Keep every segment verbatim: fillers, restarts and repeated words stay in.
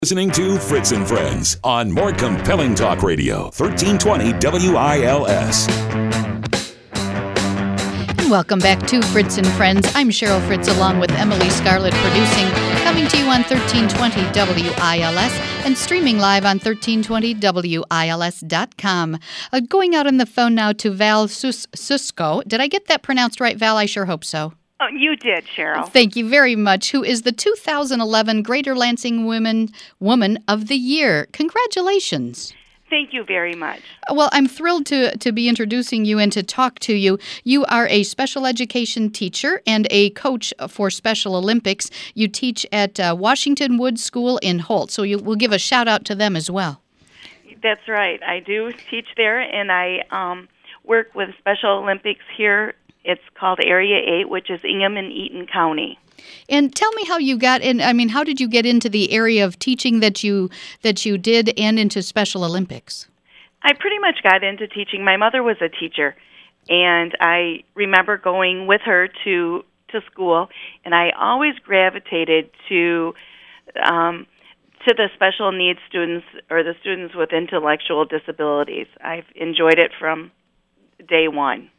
Listening to Fritz and Friends on more compelling talk radio, thirteen twenty W I L S. And welcome back to Fritz and Friends. I'm Cheryl Fritz along with Emily Scarlett producing, coming to you on thirteen twenty W I L S and streaming live on thirteen twenty W I L S dot com. Uh, going out on the phone now to Val Sus- Susko. Did I get that pronounced right, Val? I sure hope so. Oh, you did, Cheryl. Thank you very much. Who is the two thousand eleven Greater Lansing Women Woman of the Year. Congratulations. Thank you very much. Well, I'm thrilled to, to be introducing you and to talk to you. You are a special education teacher and a coach for Special Olympics. You teach at uh, Washington Woods School in Holt, so you, we'll give a shout out to them as well. That's right. I do teach there, and I um, work with Special Olympics here. It's called Area eight, which is Ingham and Eaton County. And tell me how you got in. I mean, how did you get into the area of teaching that you that you did and into Special Olympics? I pretty much got into teaching. My mother was a teacher, and I remember going with her to to school, and I always gravitated to um, to the special needs students or the students with intellectual disabilities. I've enjoyed it from day one.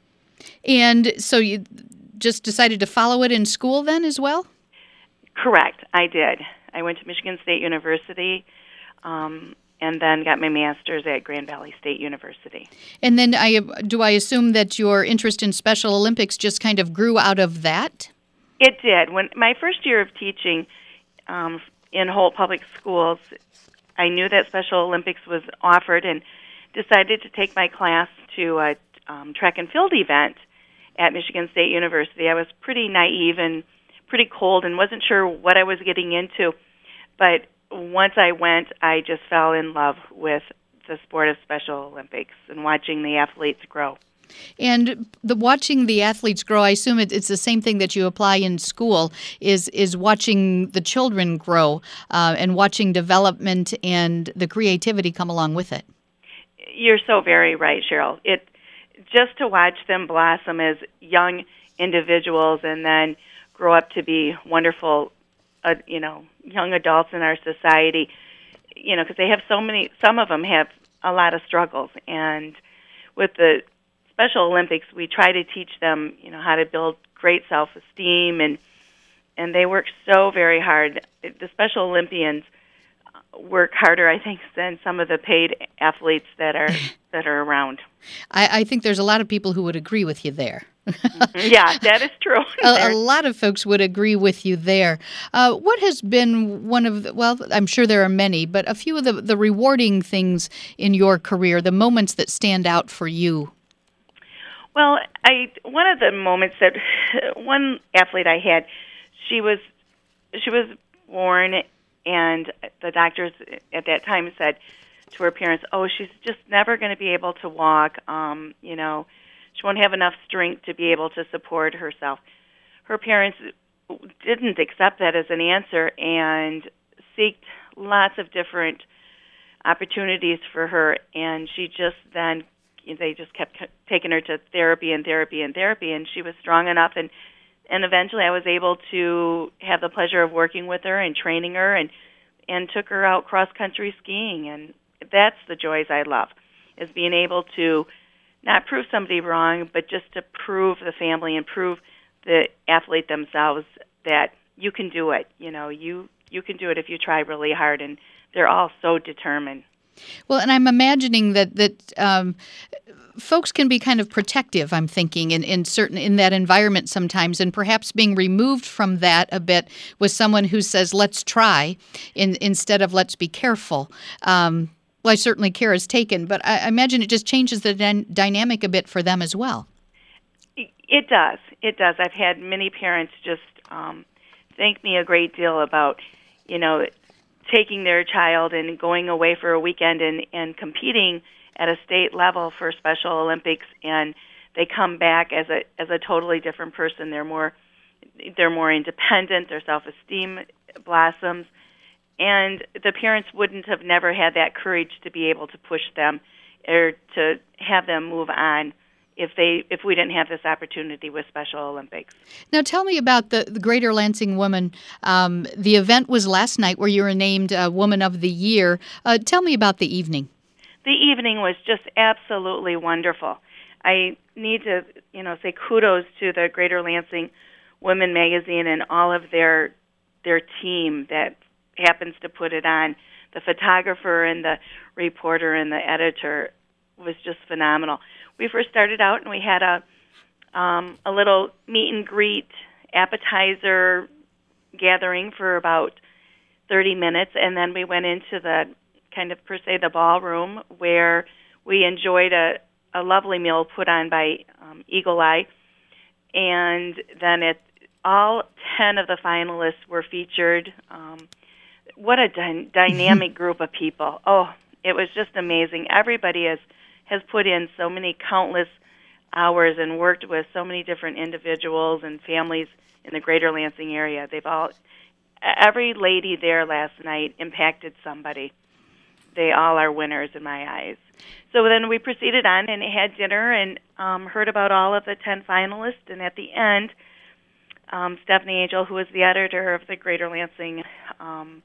And so you just decided to follow it in school then as well? Correct, I did. I went to Michigan State University um, and then got my master's at Grand Valley State University. And then I do I assume that your interest in Special Olympics just kind of grew out of that? It did. When my first year of teaching um, in Holt Public Schools, I knew that Special Olympics was offered and decided to take my class to a Um, track and field event at Michigan State University. I was pretty naive and pretty cold and wasn't sure what I was getting into. But once I went, I just fell in love with the sport of Special Olympics and watching the athletes grow. And the watching the athletes grow, I assume it, it's the same thing that you apply in school, is is watching the children grow uh, and watching development and the creativity come along with it. You're so very right, Cheryl. It just to watch them blossom as young individuals and then grow up to be wonderful, uh, you know, young adults in our society, you know, because they have so many, some of them have a lot of struggles. And with the Special Olympics, we try to teach them, you know, how to build great self-esteem, and and they work so very hard. The Special Olympians work harder, I think, than some of the paid athletes that are that are around. I, I think there's a lot of people who would agree with you there. Yeah, that is true. a, a lot of folks would agree with you there. Uh, what has been one of the, well, I'm sure there are many, but a few of the, the rewarding things in your career, the moments that stand out for you? Well, I one of the moments that one athlete I had, she was she was born, and the doctors at that time said to her parents, "Oh, she's just never going to be able to walk. Um, you know, she won't have enough strength to be able to support herself." Her parents didn't accept that as an answer and seeked lots of different opportunities for her, and she just then they just kept taking her to therapy and therapy and therapy, and she was strong enough, and and eventually I was able to have the pleasure of working with her and training her, and and took her out cross-country skiing, and that's the joys I love, is being able to not prove somebody wrong, but just to prove the family and prove the athlete themselves that you can do it. You know, you you can do it if you try really hard, and they're all so determined. Well, and I'm imagining that that um, folks can be kind of protective, I'm thinking, in, in certain in that environment sometimes, and perhaps being removed from that a bit with someone who says, "Let's try," in, instead of "Let's be careful." Um, well, I certainly care is taken, but I, I imagine it just changes the dy- dynamic a bit for them as well. It does. It does. I've had many parents just um, thank me a great deal about, you know, taking their child and going away for a weekend and, and competing at a state level for Special Olympics, and they come back as a as a totally different person. They're more they're more independent. Their self-esteem blossoms, and the parents wouldn't have never had that courage to be able to push them or to have them move on if they if we didn't have this opportunity with Special Olympics. Now tell me about the, the Greater Lansing Woman. Um, the event was last night where you were named uh, Woman of the Year. Uh, tell me about the evening. The evening was just absolutely wonderful. I need to, you know, say kudos to the Greater Lansing Women magazine and all of their their team that happens to put it on. The photographer and the reporter and the editor was just phenomenal. We first started out and we had a um, a little meet and greet appetizer gathering for about thirty minutes, and then we went into the kind of per se the ballroom where we enjoyed a, a lovely meal put on by um, Eagle Eye, and then it all ten of the finalists were featured. Um, what a dy- dynamic group of people. Oh, it was just amazing. Everybody has, has put in so many countless hours and worked with so many different individuals and families in the Greater Lansing area. They've all, every lady there last night impacted somebody. They all are winners in my eyes. So then we proceeded on and had dinner and um, heard about all of the ten finalists, and at the end, Um, Stephanie Angel, who was the editor of the Greater Lansing um,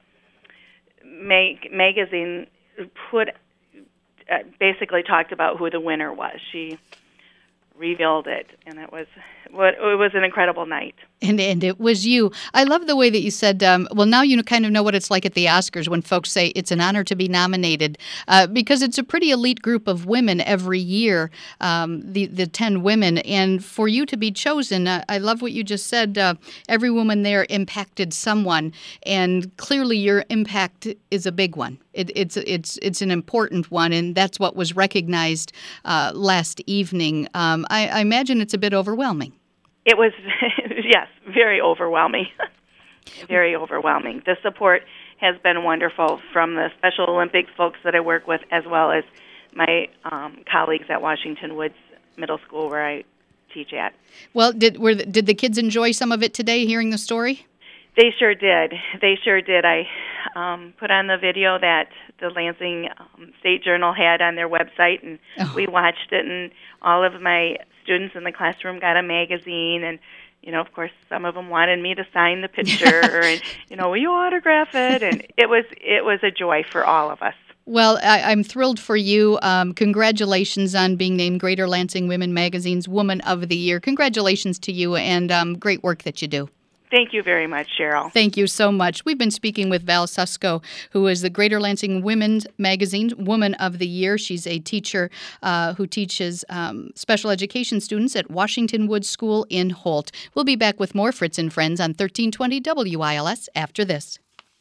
mag- magazine, put uh, basically talked about who the winner was. She revealed it, and it was what it was an incredible night. And and it was you. I love the way that you said, um, well, now you kind of know what it's like at the Oscars when folks say it's an honor to be nominated, uh, because it's a pretty elite group of women every year, um, the, the ten women. And for you to be chosen, uh, I love what you just said. Uh, every woman there impacted someone, and clearly your impact is a big one. It, it's it's it's an important one, and that's what was recognized uh, last evening. Um, I, I imagine it's a bit overwhelming. It was, yes, very overwhelming. Very overwhelming. The support has been wonderful from the Special Olympics folks that I work with, as well as my um, colleagues at Washington Woods Middle School, where I teach at. Well, did were the, did the kids enjoy some of it today, hearing the story? They sure did. They sure did. I um, put on the video that the Lansing um, State Journal had on their website, and oh. we watched it, and all of my students in the classroom got a magazine, and, you know, of course, some of them wanted me to sign the picture, and, you know, will you autograph it? And it was it was a joy for all of us. Well, I, I'm thrilled for you. Um, congratulations on being named Greater Lansing Women Magazine's Woman of the Year. Congratulations to you, and um, great work that you do. Thank you very much, Cheryl. Thank you so much. We've been speaking with Val Susko, who is the Greater Lansing Women's Magazine's Woman of the Year. She's a teacher uh, who teaches um, special education students at Washington Woods School in Holt. We'll be back with more Fritz and Friends on thirteen twenty W I L S after this.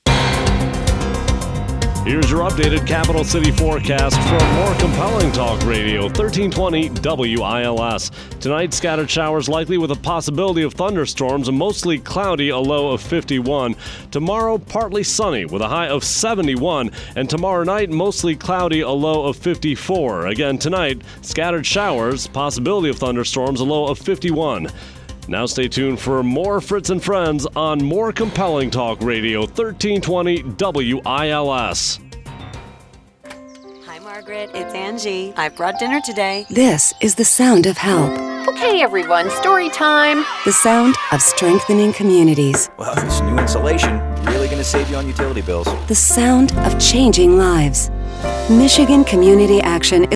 Here's your updated Capital City forecast from More Compelling Talk Radio, thirteen twenty W I L S. Tonight, scattered showers likely with a possibility of thunderstorms, and mostly cloudy, a low of fifty-one. Tomorrow, partly sunny with a high of seventy-one. And tomorrow night, mostly cloudy, a low of fifty-four. Again, tonight, scattered showers, possibility of thunderstorms, a low of fifty-one. Now stay tuned for more Fritz and Friends on More Compelling Talk Radio, thirteen twenty W I L S. Hi, Margaret. It's Angie. I brought dinner today. This is the sound of help. Okay, everyone, story time. The sound of strengthening communities. Well, this new insulation really going to save you on utility bills. The sound of changing lives. Michigan Community Action